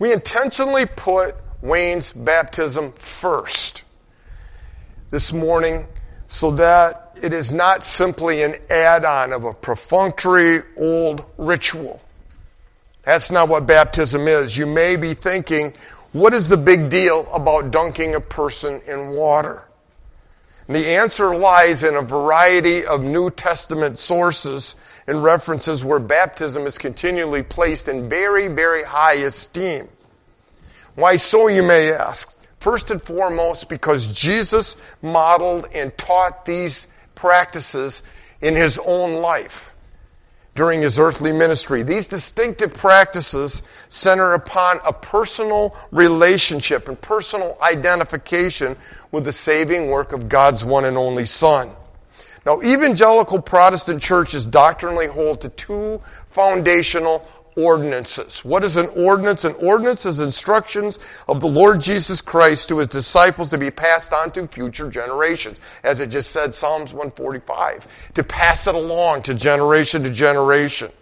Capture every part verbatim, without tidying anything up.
We intentionally put Wayne's baptism first this morning so that it is not simply an add-on of a perfunctory old ritual. That's not what baptism is. You may be thinking, what is the big deal about dunking a person in water? And the answer lies in a variety of New Testament sources and references where baptism is continually placed in very, very high esteem. Why so, you may ask? First and foremost, because Jesus modeled and taught these practices in his own life during his earthly ministry. These distinctive practices center upon a personal relationship and personal identification with the saving work of God's one and only Son. Now, evangelical Protestant churches doctrinally hold to two foundational ordinances. What is an ordinance? An ordinance is instructions of the Lord Jesus Christ to his disciples to be passed on to future generations. As it just said, Psalms one forty-five, to pass it along to generation to generation.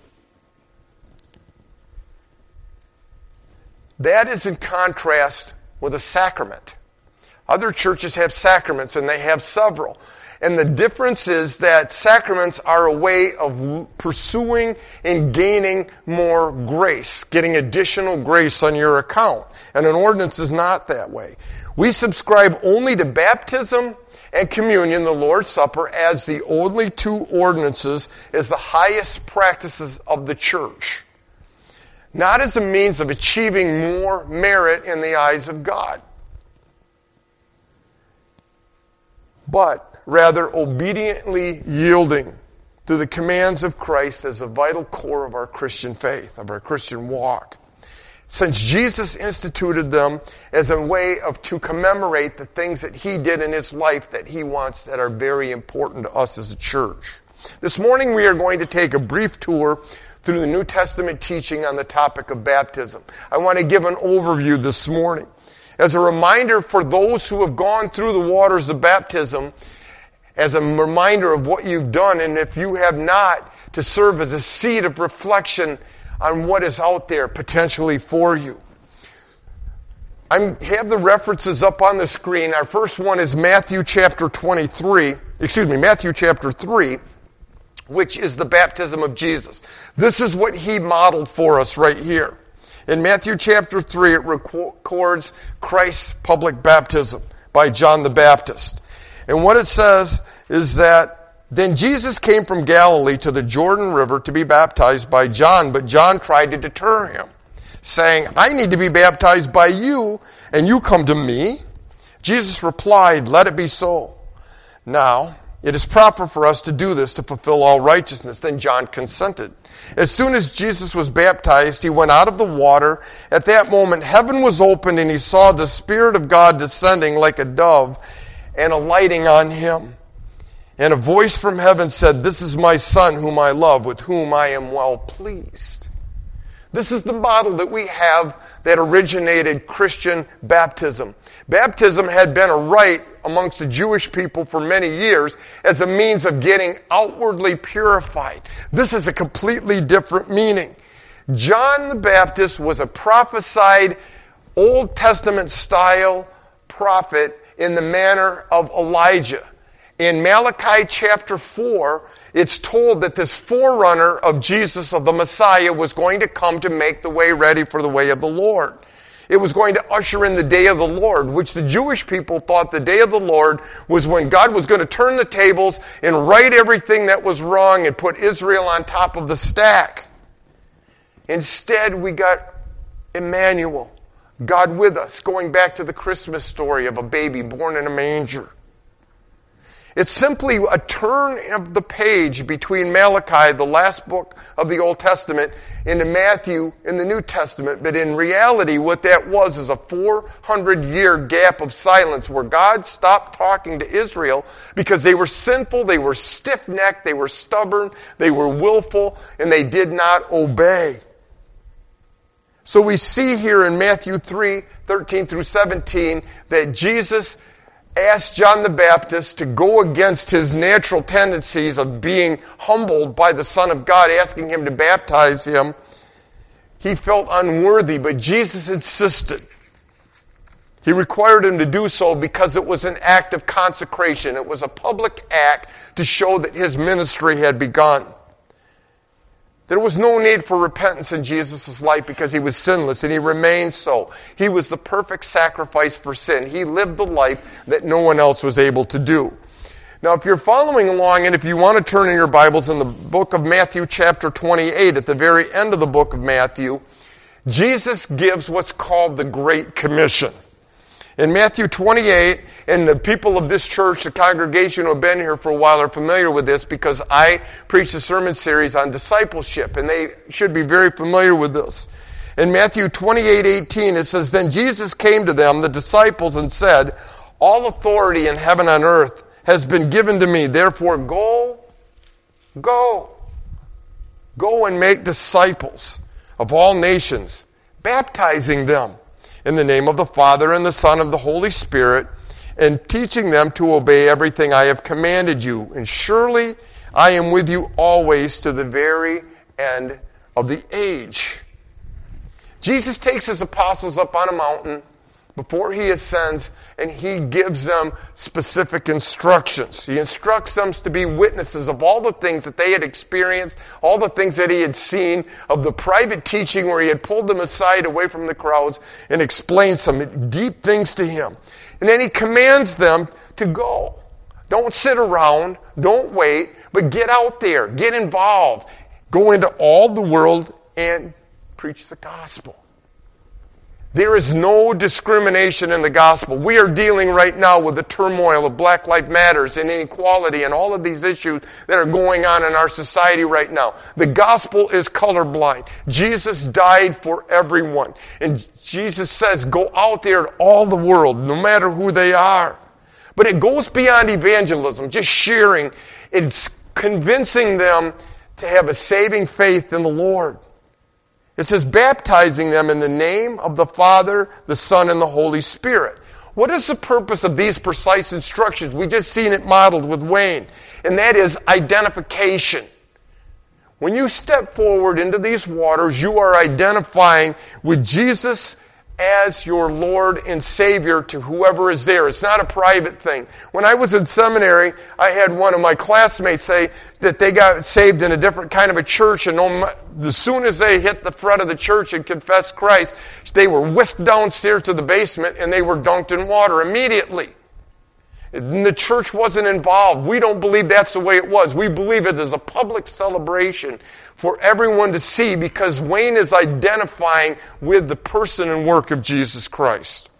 That is in contrast with a sacrament. Other churches have sacraments, and they have several. And the difference is that sacraments are a way of pursuing and gaining more grace, getting additional grace on your account. And an ordinance is not that way. We subscribe only to baptism and communion, the Lord's Supper, as the only two ordinances, as the highest practices of the church. Not as a means of achieving more merit in the eyes of God, but rather obediently yielding to the commands of Christ as a vital core of our Christian faith, of our Christian walk. Since Jesus instituted them as a way of to commemorate the things that he did in his life that he wants that are very important to us as a church. This morning we are going to take a brief tour through the New Testament teaching on the topic of baptism. I want to give an overview this morning. As a reminder for those who have gone through the waters of baptism, as a reminder of what you've done, and if you have not, to serve as a seed of reflection on what is out there potentially for you. I have the references up on the screen. Our first one is Matthew chapter twenty-three, excuse me, Matthew chapter three, which is the baptism of Jesus. This is what he modeled for us right here. In Matthew chapter three, it records Christ's public baptism by John the Baptist. And what it says is that, then Jesus came from Galilee to the Jordan River to be baptized by John, but John tried to deter him, saying, I need to be baptized by you, and you come to me? Jesus replied, let it be so. Now, it is proper for us to do this to fulfill all righteousness. Then John consented. As soon as Jesus was baptized, he went out of the water. At that moment, heaven was opened, and he saw the Spirit of God descending like a dove and alighting on him. And a voice from heaven said, this is my Son whom I love, with whom I am well pleased. This is the model that we have that originated Christian baptism. Baptism had been a rite amongst the Jewish people for many years as a means of getting outwardly purified. This is a completely different meaning. John the Baptist was a prophesied Old Testament style prophet in the manner of Elijah. In Malachi chapter four, it's told that this forerunner of Jesus, of the Messiah, was going to come to make the way ready for the way of the Lord. It was going to usher in the day of the Lord, which the Jewish people thought the day of the Lord was when God was going to turn the tables and right everything that was wrong and put Israel on top of the stack. Instead, we got Emmanuel, God with us, going back to the Christmas story of a baby born in a manger. It's simply a turn of the page between Malachi, the last book of the Old Testament, into Matthew in the New Testament. But in reality, what that was is a four hundred year gap of silence where God stopped talking to Israel because they were sinful, they were stiff-necked, they were stubborn, they were willful, and they did not obey. So we see here in Matthew three, thirteen through seventeen, that Jesus asked John the Baptist to go against his natural tendencies of being humbled by the Son of God, asking him to baptize him. he felt unworthy, but Jesus insisted. He required him to do so because it was an act of consecration. It was a public act to show that his ministry had begun. There was no need for repentance in Jesus' life because he was sinless, and he remained so. He was the perfect sacrifice for sin. He lived the life that no one else was able to do. Now, if you're following along, and if you want to turn in your Bibles in the book of Matthew chapter twenty-eight, at the very end of the book of Matthew, Jesus gives what's called the Great Commission. In Matthew twenty-eight, and the people of this church, the congregation who have been here for a while, are familiar with this because I preached a sermon series on discipleship, and they should be very familiar with this. In Matthew twenty-eight eighteen, it says, "Then Jesus came to them, the disciples, and said, 'All authority in heaven and earth has been given to me. Therefore go, go, go and make disciples of all nations, baptizing them in the name of the Father and the Son and the Holy Spirit, and teaching them to obey everything I have commanded you. And surely I am with you always to the very end of the age.'" Jesus takes his apostles up on a mountain before he ascends, and he gives them specific instructions. He instructs them to be witnesses of all the things that they had experienced, all the things that he had seen, of the private teaching where he had pulled them aside away from the crowds and explained some deep things to him. And then he commands them to go. Don't sit around, don't wait, but get out there, get involved, go into all the world and preach the gospel. There is no discrimination in the gospel. We are dealing right now with the turmoil of Black Lives Matter and inequality and all of these issues that are going on in our society right now. The gospel is colorblind. Jesus died for everyone. And Jesus says, go out there to all the world, no matter who they are. But it goes beyond evangelism, just sharing. It's convincing them to have a saving faith in the Lord. It says, baptizing them in the name of the Father, the Son, and the Holy Spirit. What is the purpose of these precise instructions? We just seen it modeled with Wayne. And that is identification. When you step forward into these waters, you are identifying with Jesus as your Lord and Savior to whoever is there. It's not a private thing. When I was in seminary, I had one of my classmates say that they got saved in a different kind of a church, and as soon as they hit the front of the church and confessed Christ, they were whisked downstairs to the basement and they were dunked in water immediately. And the church wasn't involved. We don't believe that's the way it was. We believe it is a public celebration for everyone to see because Wayne is identifying with the person and work of Jesus Christ.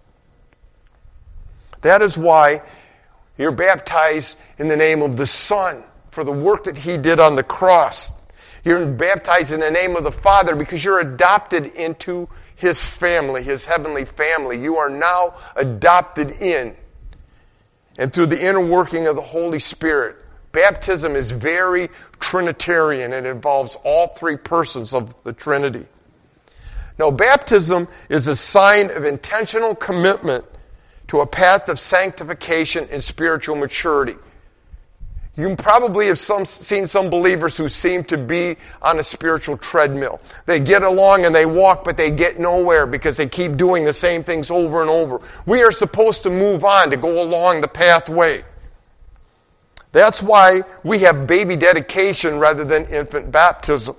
That is why you're baptized in the name of the Son for the work that he did on the cross. You're baptized in the name of the Father because you're adopted into his family, his heavenly family. You are now adopted in. And through the inner working of the Holy Spirit. Baptism is very Trinitarian. It involves all three persons of the Trinity. Now, baptism is a sign of intentional commitment to a path of sanctification and spiritual maturity. You probably have some, seen some believers who seem to be on a spiritual treadmill. They get along and they walk, but they get nowhere because they keep doing the same things over and over. We are supposed to move on, to go along the pathway. That's why we have baby dedication rather than infant baptism.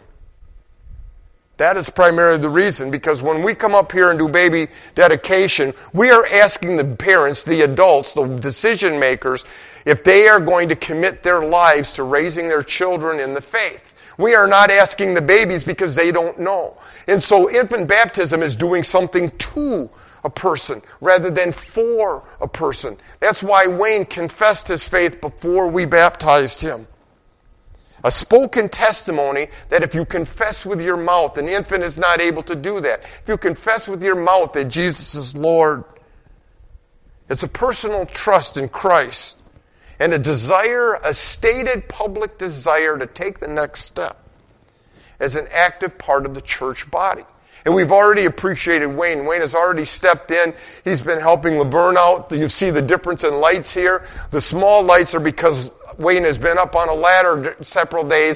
That is primarily the reason, because when we come up here and do baby dedication, we are asking the parents, the adults, the decision makers, if they are going to commit their lives to raising their children in the faith. We are not asking the babies because they don't know. And so infant baptism is doing something to a person rather than for a person. That's why Wayne confessed his faith before we baptized him. A spoken testimony that if you confess with your mouth, an infant is not able to do that. If you confess with your mouth that Jesus is Lord, it's a personal trust in Christ and a desire, a stated public desire to take the next step as an active part of the church body. And we've already appreciated Wayne. Wayne has already stepped in. He's been helping Laverne out. You see the difference in lights here. The small lights are because Wayne has been up on a ladder several days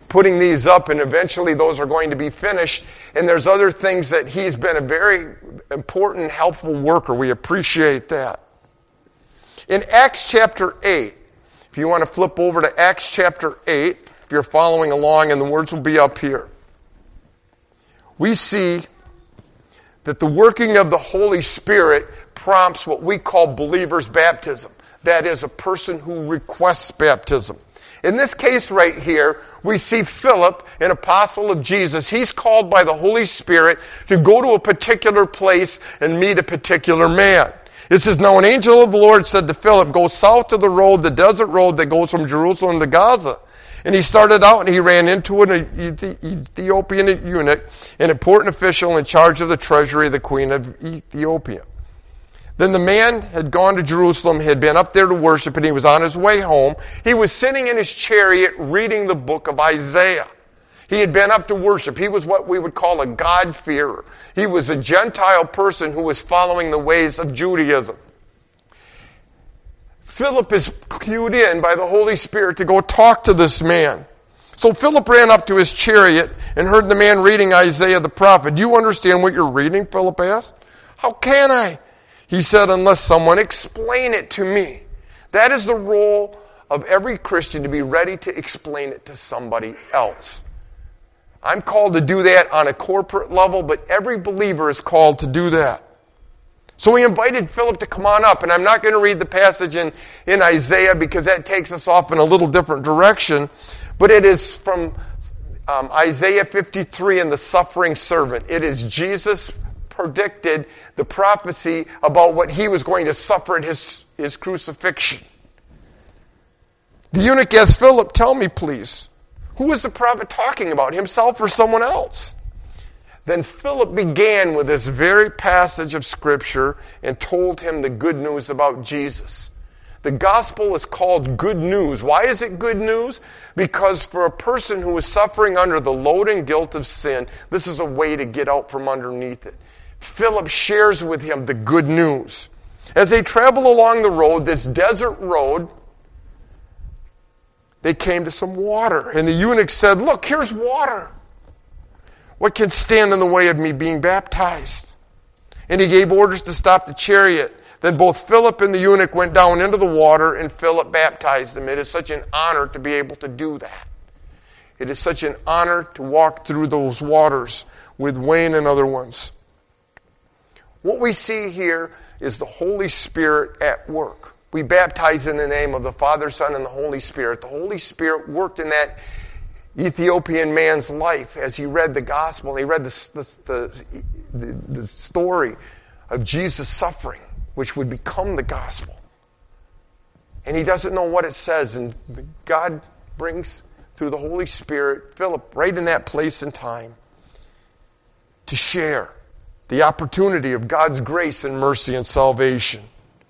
putting these up, and eventually those are going to be finished. And there's other things that he's been a very important, helpful worker. We appreciate that. In Acts chapter eight, if you want to flip over to Acts chapter eight, if you're following along, and the words will be up here, we see that the working of the Holy Spirit prompts what we call believer's baptism. That is, a person who requests baptism. In this case right here, we see Philip, an apostle of Jesus. He's called by the Holy Spirit to go to a particular place and meet a particular man. It says, now an angel of the Lord said to Philip, go south to the road, the desert road that goes from Jerusalem to Gaza. And he started out and he ran into an Ethiopian eunuch, an important official in charge of the treasury of the queen of Ethiopia. Then the man had gone to Jerusalem, had been up there to worship, and he was on his way home. He was sitting in his chariot reading the book of Isaiah. He had been up to worship. He was what we would call a God-fearer. He was a Gentile person who was following the ways of Judaism. Philip is cued in by the Holy Spirit to go talk to this man. So Philip ran up to his chariot and heard the man reading Isaiah the prophet. Do you understand what you're reading? Philip asked. How can I? He said, unless someone explain it to me. That is the role of every Christian, to be ready to explain it to somebody else. I'm called to do that on a corporate level, but every believer is called to do that. So we invited Philip to come on up, and I'm not going to read the passage in, in Isaiah because that takes us off in a little different direction, but it is from um, Isaiah fifty-three and the suffering servant. It is Jesus predicted the prophecy about what he was going to suffer at his, his crucifixion. The eunuch asked Philip, tell me please, who is the prophet talking about, himself or someone else? Then Philip began with this very passage of Scripture and told him the good news about Jesus. The gospel is called good news. Why is it good news? Because for a person who is suffering under the load and guilt of sin, this is a way to get out from underneath it. Philip shares with him the good news. As they travel along the road, this desert road, they came to some water. And the eunuch said, look, here's water. What can stand in the way of me being baptized? And he gave orders to stop the chariot. Then both Philip and the eunuch went down into the water, and Philip baptized them. It is such an honor to be able to do that. It is such an honor to walk through those waters with Wayne and other ones. What we see here is the Holy Spirit at work. We baptize in the name of the Father, Son, and the Holy Spirit. The Holy Spirit worked in that Ethiopian man's life as he read the gospel. He read the, the, the, the story of Jesus' suffering, which would become the gospel. And he doesn't know what it says. And God brings, through the Holy Spirit, Philip right in that place and time to share the opportunity of God's grace and mercy and salvation.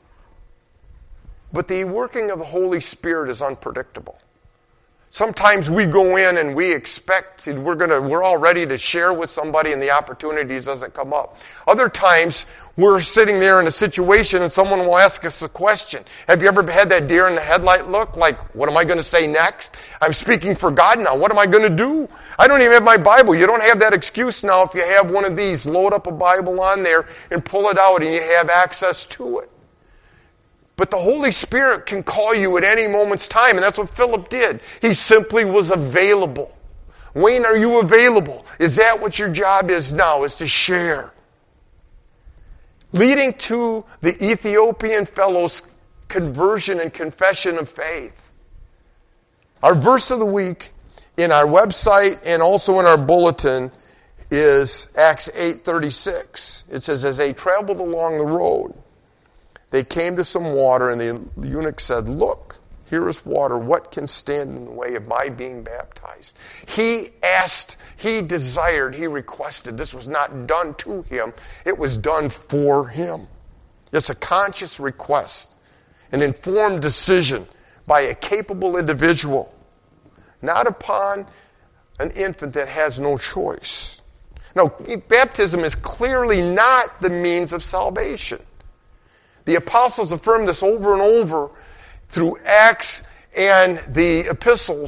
But the working of the Holy Spirit is unpredictable. Sometimes we go in and we expect we're gonna we're all ready to share with somebody and the opportunity doesn't come up. Other times we're sitting there in a situation and someone will ask us a question. Have you ever had that deer in the headlight look? Like, what am I going to say next? I'm speaking for God now. What am I going to do? I don't even have my Bible. You don't have that excuse now if you have one of these. Load up a Bible on there and pull it out and you have access to it. But the Holy Spirit can call you at any moment's time, and that's what Philip did. He simply was available. Wayne, are you available? Is that what your job is now, is to share? Leading to the Ethiopian fellow's conversion and confession of faith. Our verse of the week in our website and also in our bulletin is Acts eight thirty-six. It says, as they traveled along the road, they came to some water, and the eunuch said, look, here is water. What can stand in the way of my being baptized? He asked, he desired, he requested. This was not done to him. It was done for him. It's a conscious request, an informed decision by a capable individual, not upon an infant that has no choice. Now, baptism is clearly not the means of salvation. The apostles affirmed this over and over through Acts and the epistles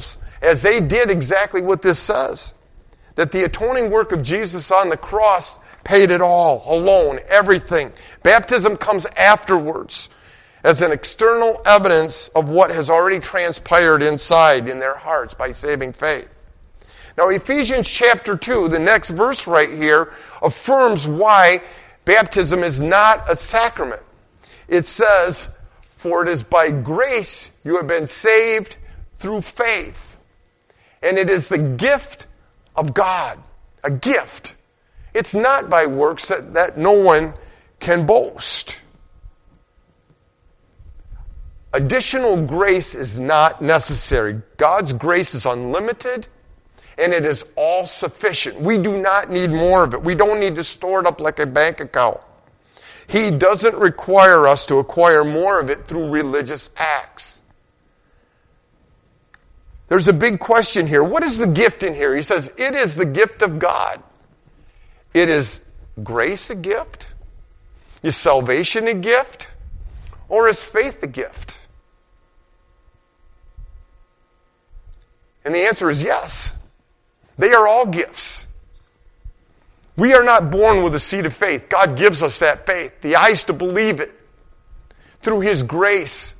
as they did exactly what this says. That the atoning work of Jesus on the cross paid it all, alone, everything. Baptism comes afterwards as an external evidence of what has already transpired inside in their hearts by saving faith. Now, Ephesians chapter two, the next verse right here, affirms why baptism is not a sacrament. It says, "For it is by grace you have been saved through faith. And it is the gift of God." A gift. It's not by works that, that no one can boast. Additional grace is not necessary. God's grace is unlimited, and it is all sufficient. We do not need more of it. We don't need to store it up like a bank account. He doesn't require us to acquire more of it through religious acts. There's a big question here. What is the gift in here? He says, it is the gift of God. It is grace a gift? Is salvation a gift? Or is faith a gift? And the answer is yes. They are all gifts. We are not born with a seed of faith. God gives us that faith, the eyes to believe it, through His grace.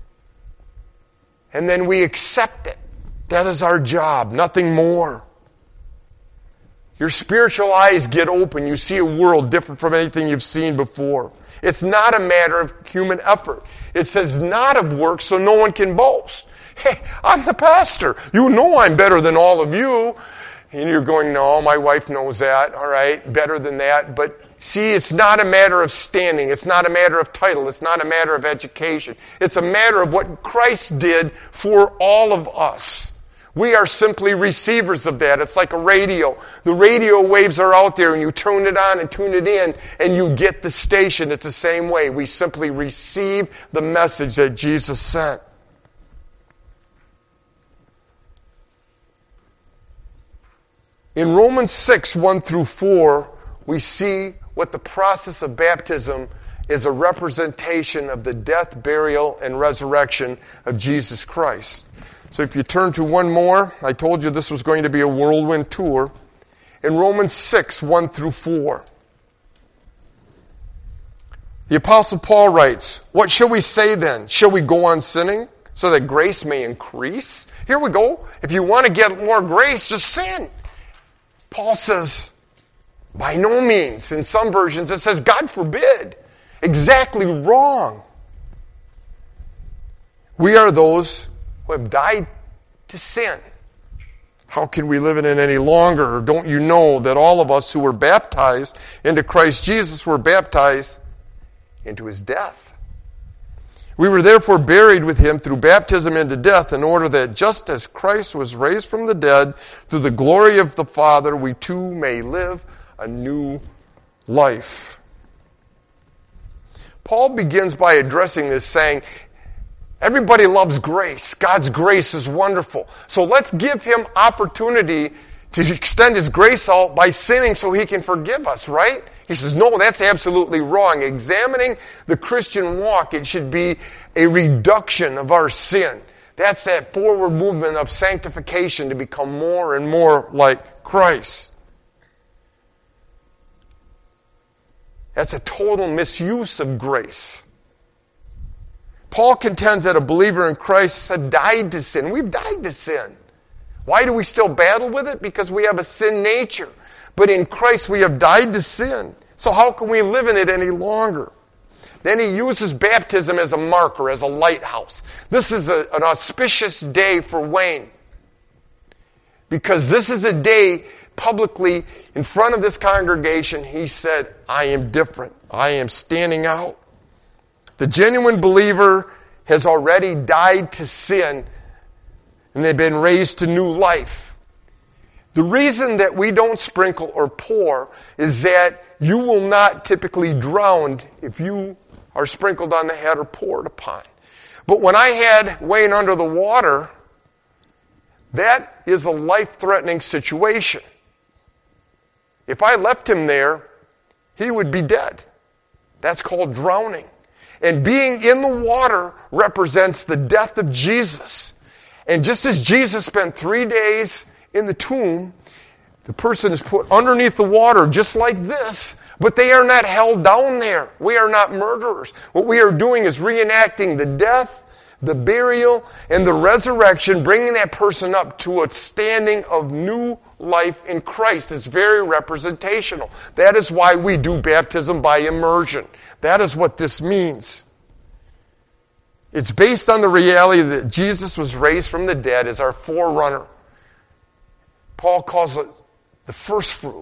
And then we accept it. That is our job, nothing more. Your spiritual eyes get open. You see a world different from anything you've seen before. It's not a matter of human effort. It says not of works, so no one can boast. Hey, I'm the pastor. You know I'm better than all of you. And you're going, no, my wife knows that. All right, better than that. But see, it's not a matter of standing. It's not a matter of title. It's not a matter of education. It's a matter of what Christ did for all of us. We are simply receivers of that. It's like a radio. The radio waves are out there and you turn it on and tune it in and you get the station. It's the same way. We simply receive the message that Jesus sent. In Romans six, one through four, we see what the process of baptism is a representation of the death, burial, and resurrection of Jesus Christ. So if you turn to one more, I told you this was going to be a whirlwind tour. In Romans six, one through four. The Apostle Paul writes, "What shall we say then? Shall we go on sinning so that grace may increase?" Here we go. If you want to get more grace, just sin. Paul says, by no means. In some versions it says, God forbid. Exactly wrong. We are those who have died to sin. How can we live in it any longer? Don't you know that all of us who were baptized into Christ Jesus were baptized into His death? We were therefore buried with Him through baptism into death, in order that just as Christ was raised from the dead through the glory of the Father, we too may live a new life. Paul begins by addressing this, saying, everybody loves grace. God's grace is wonderful. So let's give Him opportunity to extend His grace out by sinning so He can forgive us, right? He says, no, that's absolutely wrong. Examining the Christian walk, it should be a reduction of our sin. That's that forward movement of sanctification to become more and more like Christ. That's a total misuse of grace. Paul contends that a believer in Christ had died to sin. We've died to sin. Why do we still battle with it? Because we have a sin nature. But in Christ we have died to sin. So how can we live in it any longer? Then he uses baptism as a marker, as a lighthouse. This is a, an auspicious day for Wayne. Because this is a day publicly in front of this congregation he said, I am different. I am standing out. The genuine believer has already died to sin and they've been raised to new life. The reason that we don't sprinkle or pour is that you will not typically drown if you are sprinkled on the head or poured upon. But when I had Wayne under the water, that is a life-threatening situation. If I left him there, he would be dead. That's called drowning. And being in the water represents the death of Jesus. And just as Jesus spent three days in the tomb, the person is put underneath the water just like this, but they are not held down there. We are not murderers. What we are doing is reenacting the death, the burial, and the resurrection, bringing that person up to a standing of new life in Christ. It's very representational. That is why we do baptism by immersion. That is what this means. It's based on the reality that Jesus was raised from the dead as our forerunner. Paul calls it the first fruit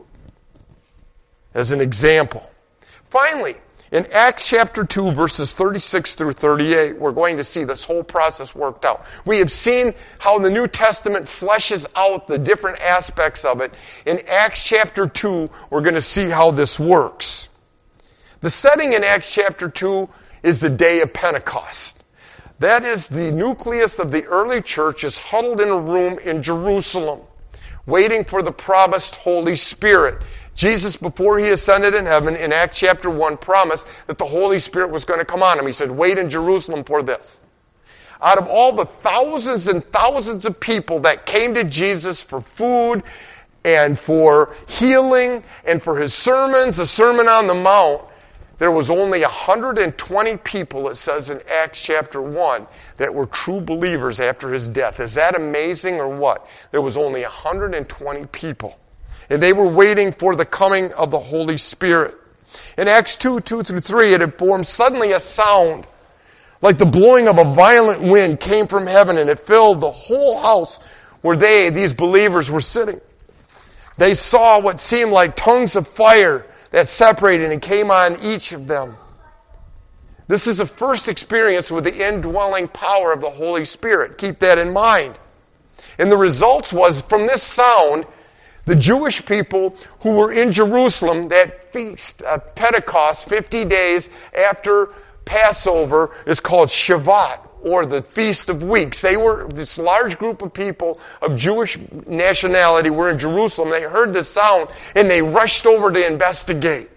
as an example. Finally, in Acts chapter two, verses thirty-six through thirty-eight, we're going to see this whole process worked out. We have seen how the New Testament fleshes out the different aspects of it. In Acts chapter two, we're going to see how this works. The setting in Acts chapter two is the day of Pentecost. That is, the nucleus of the early church is huddled in a room in Jerusalem, waiting for the promised Holy Spirit. Jesus, before he ascended in heaven, in Acts chapter one, promised that the Holy Spirit was going to come on him. He said, wait in Jerusalem for this. Out of all the thousands and thousands of people that came to Jesus for food and for healing and for his sermons, the Sermon on the Mount, there was only one hundred twenty people, it says in Acts chapter one, that were true believers after his death. Is that amazing or what? There was only one hundred twenty people. And they were waiting for the coming of the Holy Spirit. In Acts two, two through three, it informed suddenly a sound like the blowing of a violent wind came from heaven, and it filled the whole house where they, these believers, were sitting. They saw what seemed like tongues of fire that separated and came on each of them. This is the first experience with the indwelling power of the Holy Spirit. Keep that in mind. And the results was, from this sound, the Jewish people who were in Jerusalem, that feast of Pentecost, fifty days after Passover, is called Shavuot, or the Feast of Weeks. They were, this large group of people of Jewish nationality were in Jerusalem. They heard the sound and they rushed over to investigate.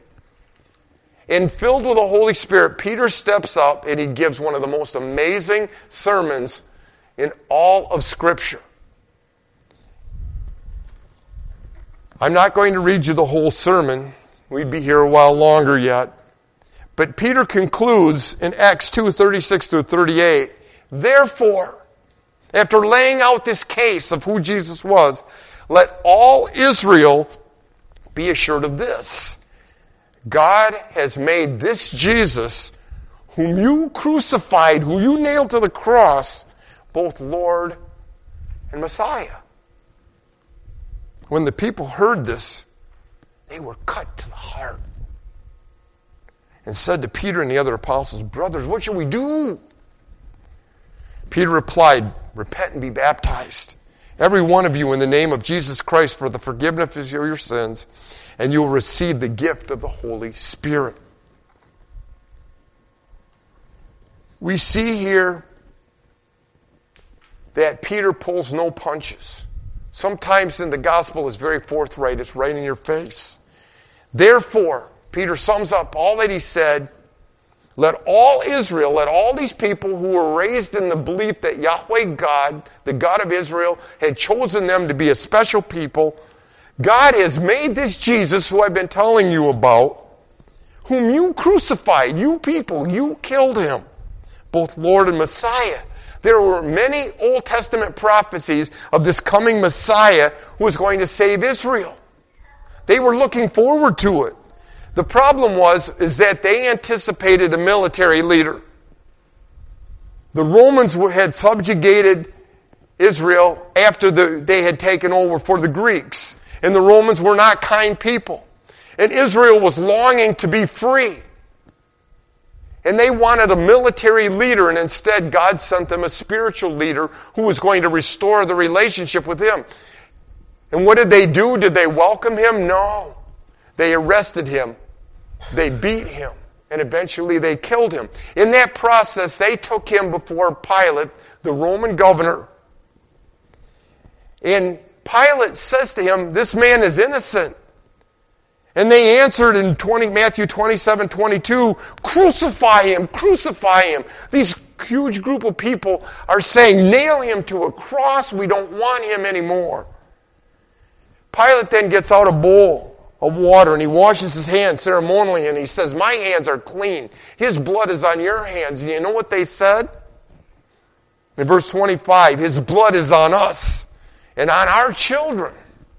And filled with the Holy Spirit, Peter steps up and he gives one of the most amazing sermons in all of Scripture. I'm not going to read you the whole sermon. We'd be here a while longer yet. But Peter concludes in Acts two, thirty-six through thirty-eight, therefore, after laying out this case of who Jesus was, let all Israel be assured of this. God has made this Jesus, whom you crucified, who you nailed to the cross, both Lord and Messiah. When the people heard this, they were cut to the heart and said to Peter and the other apostles, brothers, what shall we do? Peter replied, repent and be baptized, every one of you, in the name of Jesus Christ for the forgiveness of your sins, and you will receive the gift of the Holy Spirit. We see here that Peter pulls no punches. Sometimes in the gospel it's very forthright. It's right in your face. Therefore, Peter sums up all that he said. Let all Israel, let all these people who were raised in the belief that Yahweh God, the God of Israel, had chosen them to be a special people. God has made this Jesus, who I've been telling you about, whom you crucified, you people, you killed him, both Lord and Messiah. There were many Old Testament prophecies of this coming Messiah who was going to save Israel. They were looking forward to it. The problem was is that they anticipated a military leader. The Romans had subjugated Israel after the, they had taken over for the Greeks. And the Romans were not kind people. And Israel was longing to be free. And they wanted a military leader, and instead God sent them a spiritual leader who was going to restore the relationship with him. And what did they do? Did they welcome him? No. They arrested him. They beat him. And eventually they killed him. In that process, they took him before Pilate, the Roman governor. And Pilate says to him, this man is innocent. And they answered in Matthew twenty-seven, twenty-two, crucify him, crucify him. These huge group of people are saying, nail him to a cross. We don't want him anymore. Pilate then gets out a bowl of water and he washes his hands ceremonially and he says, my hands are clean. His blood is on your hands. And you know what they said? In verse twenty-five, his blood is on us and on our children.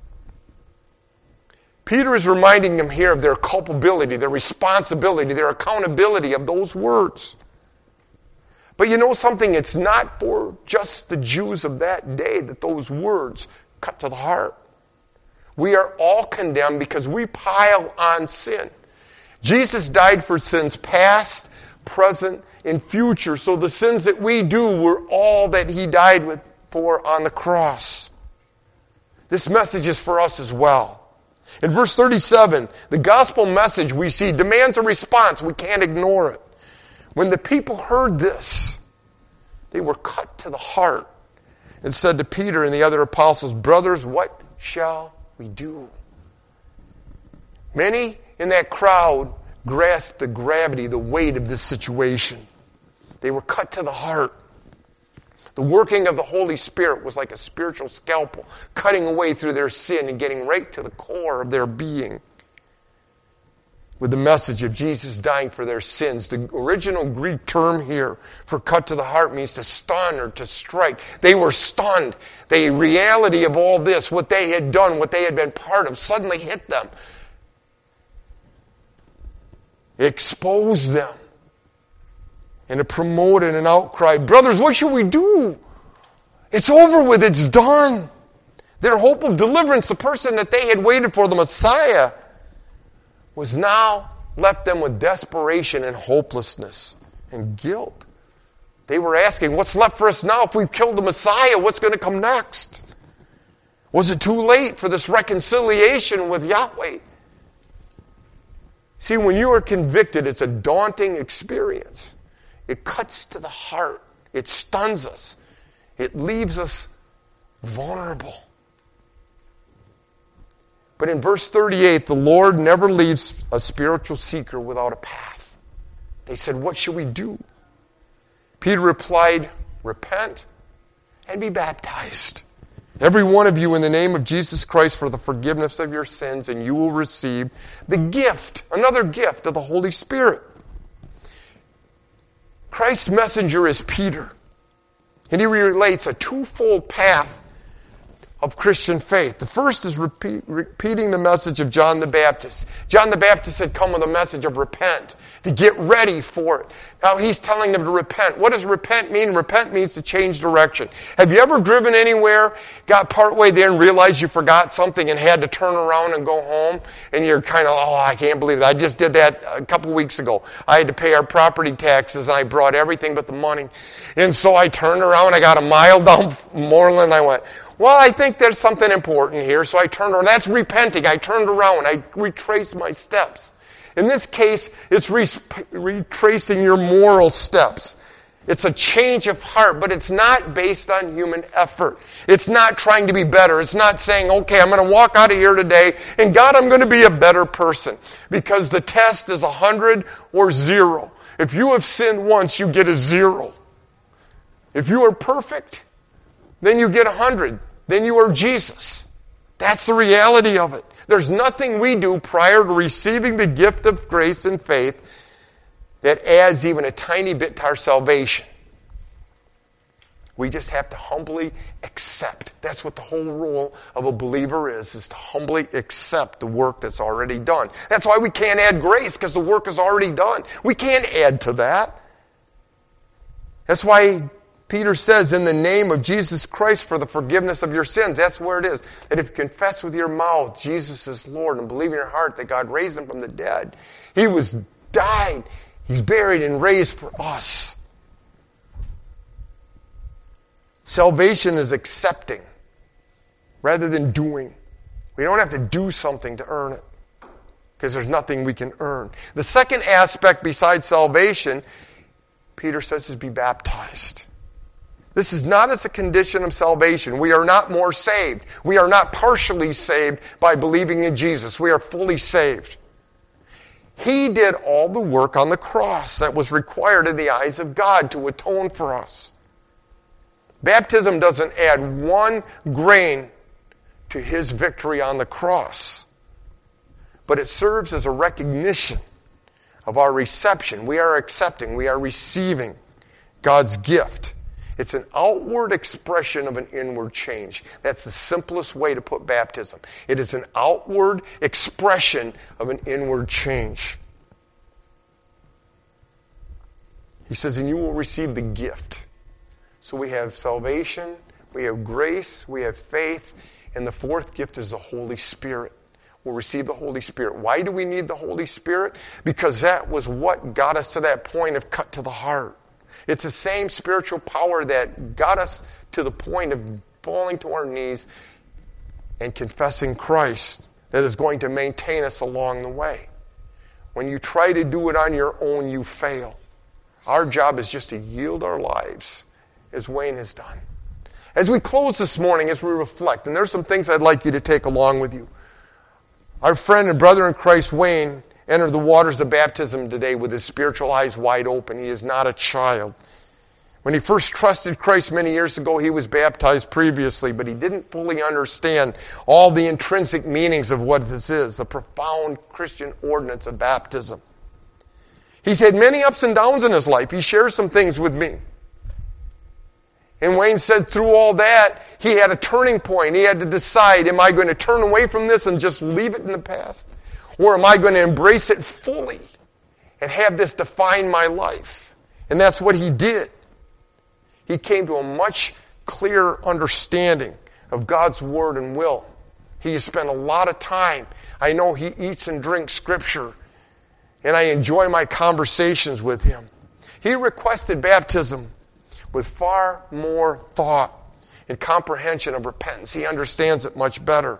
Peter is reminding them here of their culpability, their responsibility, their accountability of those words. But you know something? It's not for just the Jews of that day that those words cut to the heart. We are all condemned because we pile on sin. Jesus died for sins past, present, and future. So the sins that we do were all that he died with for on the cross. This message is for us as well. In verse thirty-seven, the gospel message we see demands a response. We can't ignore it. When the people heard this, they were cut to the heart and said to Peter and the other apostles, brothers, what shall we do? Many in that crowd grasped the gravity, the weight of this situation. They were cut to the heart. The working of the Holy Spirit was like a spiritual scalpel, cutting away through their sin and getting right to the core of their being. With the message of Jesus dying for their sins. The original Greek term here for cut to the heart means to stun or to strike. They were stunned. The reality of all this, what they had done, what they had been part of, suddenly hit them. It exposed them. And it promoted an outcry. Brothers, what should we do? It's over with. It's done. Their hope of deliverance, the person that they had waited for, the Messiah, was now left them with desperation and hopelessness and guilt. They were asking, what's left for us now? If we've killed the Messiah, what's going to come next? Was it too late for this reconciliation with Yahweh? See, when you are convicted, it's a daunting experience. It cuts to the heart. It stuns us. It leaves us vulnerable. But in verse thirty-eight, the Lord never leaves a spiritual seeker without a path. They said, what should we do? Peter replied, repent and be baptized. Every one of you in the name of Jesus Christ for the forgiveness of your sins, and you will receive the gift, another gift of the Holy Spirit. Christ's messenger is Peter. And he relates a twofold path of Christian faith. The first is repeat, repeating the message of John the Baptist. John the Baptist had come with a message of repent, to get ready for it. Now he's telling them to repent. What does repent mean? Repent means to change direction. Have you ever driven anywhere, got partway there and realized you forgot something and had to turn around and go home? And you're kind of, oh, I can't believe it. I just did that a couple weeks ago. I had to pay our property taxes and I brought everything but the money. And so I turned around, I got a mile down Moreland, I went, well, I think there's something important here. So I turned around. That's repenting. I turned around. I retraced my steps. In this case, it's re- retracing your moral steps. It's a change of heart, but it's not based on human effort. It's not trying to be better. It's not saying, okay, I'm going to walk out of here today, and God, I'm going to be a better person. Because the test is a hundred or zero. If you have sinned once, you get a zero. If you are perfect, then you get a hundred. Then you are Jesus. That's the reality of it. There's nothing we do prior to receiving the gift of grace and faith that adds even a tiny bit to our salvation. We just have to humbly accept. That's what the whole role of a believer is, is to humbly accept the work that's already done. That's why we can't add grace, because the work is already done. We can't add to that. That's why Peter says, in the name of Jesus Christ for the forgiveness of your sins. That's where it is. That if you confess with your mouth Jesus is Lord and believe in your heart that God raised him from the dead, he was died, he's buried and raised for us. Salvation is accepting rather than doing. We don't have to do something to earn it, because there's nothing we can earn. The second aspect besides salvation, Peter says, is be baptized. This is not as a condition of salvation. We are not more saved. We are not partially saved by believing in Jesus. We are fully saved. He did all the work on the cross that was required in the eyes of God to atone for us. Baptism doesn't add one grain to his victory on the cross, but it serves as a recognition of our reception. We are accepting, we are receiving God's gift. It's an outward expression of an inward change. That's the simplest way to put baptism. It is an outward expression of an inward change. He says, and you will receive the gift. So we have salvation, we have grace, we have faith, and the fourth gift is the Holy Spirit. We'll receive the Holy Spirit. Why do we need the Holy Spirit? Because that was what got us to that point of cut to the heart. It's the same spiritual power that got us to the point of falling to our knees and confessing Christ that is going to maintain us along the way. When you try to do it on your own, you fail. Our job is just to yield our lives as Wayne has done. As we close this morning, as we reflect, and there's some things I'd like you to take along with you. Our friend and brother in Christ, Wayne, entered the waters of baptism today with his spiritual eyes wide open. He is not a child. When he first trusted Christ many years ago, he was baptized previously, but he didn't fully understand all the intrinsic meanings of what this is, the profound Christian ordinance of baptism. He's had many ups and downs in his life. He shares some things with me. And Wayne said through all that, he had a turning point. He had to decide, am I going to turn away from this and just leave it in the past? Or am I going to embrace it fully and have this define my life? And that's what he did. He came to a much clearer understanding of God's word and will. He has spent a lot of time. I know he eats and drinks Scripture, and I enjoy my conversations with him. He requested baptism with far more thought and comprehension of repentance. He understands it much better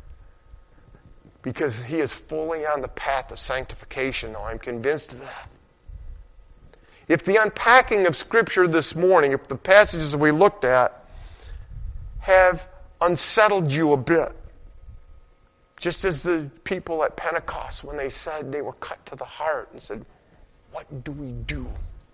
because he is fully on the path of sanctification now. I'm convinced of that. If the unpacking of Scripture this morning, if the passages we looked at have unsettled you a bit, just as the people at Pentecost when they said they were cut to the heart and said, what do we do?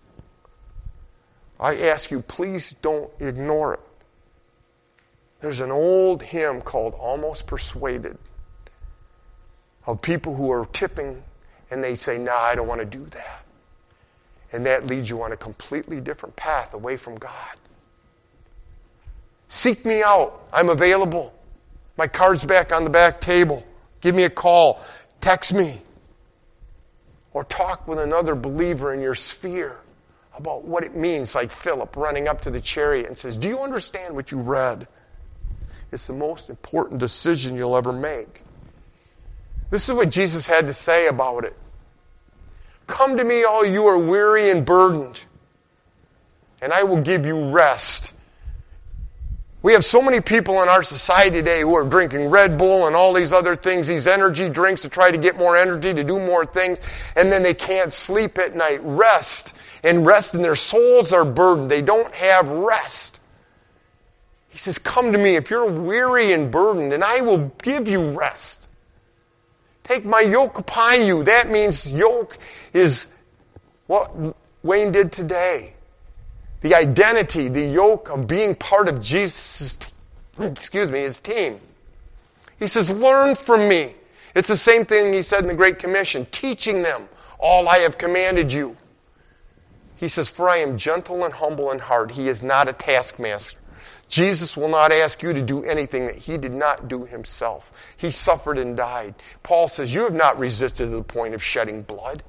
I ask you, please don't ignore it. There's an old hymn called Almost Persuaded of people who are tipping and they say, nah, I don't want to do that. And that leads you on a completely different path away from God. Seek me out. I'm available. My card's back on the back table. Give me a call. Text me. Or talk with another believer in your sphere about what it means, like Philip running up to the chariot and says, do you understand what you read? It's the most important decision you'll ever make. This is what Jesus had to say about it. Come to me, all you are weary and burdened, and I will give you rest. We have so many people in our society today who are drinking Red Bull and all these other things, these energy drinks to try to get more energy, to do more things, and then they can't sleep at night. Rest. And rest, and their souls are burdened. They don't have rest. He says, come to me if you're weary and burdened, and I will give you rest. Take my yoke upon you. That means yoke is what Wayne did today. The identity, the yoke of being part of Jesus' excuse me, his team. He says, learn from me. It's the same thing he said in the Great Commission, teaching them all I have commanded you. He says, for I am gentle and humble in heart. He is not a taskmaster. Jesus will not ask you to do anything that he did not do himself. He suffered and died. Paul says, you have not resisted to the point of shedding blood.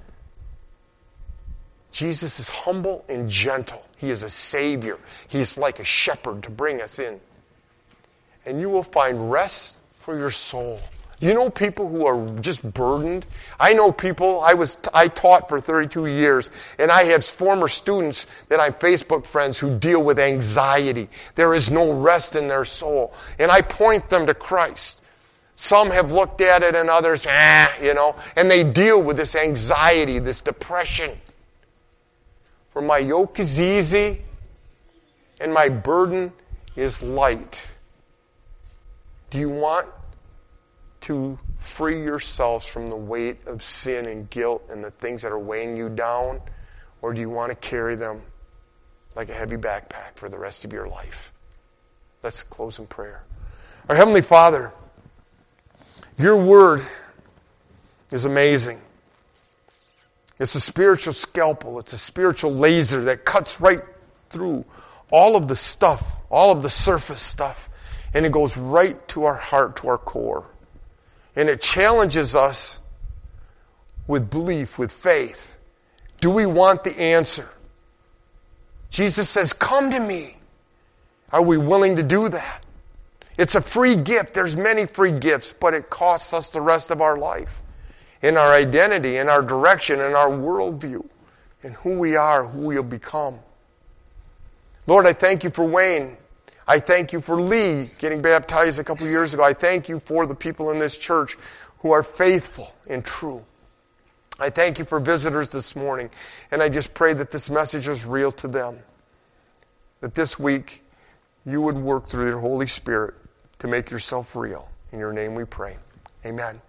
Jesus is humble and gentle. He is a Savior. He is like a shepherd to bring us in. And you will find rest for your soul. You know people who are just burdened? I know people, I was I taught for thirty-two years, and I have former students that I'm Facebook friends who deal with anxiety. There is no rest in their soul. And I point them to Christ. Some have looked at it and others, ah, you know, and they deal with this anxiety, this depression. For my yoke is easy, and my burden is light. Do you want to free yourselves from the weight of sin and guilt and the things that are weighing you down? Or do you want to carry them like a heavy backpack for the rest of your life? Let's close in prayer. Our Heavenly Father, your word is amazing. It's a spiritual scalpel. It's a spiritual laser that cuts right through all of the stuff, all of the surface stuff, and it goes right to our heart, to our core. And it challenges us with belief, with faith. Do we want the answer? Jesus says, come to me. Are we willing to do that? It's a free gift. There's many free gifts, but it costs us the rest of our life, in our identity, in our direction, in our worldview, in who we are, who we'll become. Lord, I thank you for Wayne. I thank you for Lee getting baptized a couple years ago. I thank you for the people in this church who are faithful and true. I thank you for visitors this morning, and I just pray that this message is real to them, that this week you would work through your Holy Spirit to make yourself real. In your name we pray. Amen.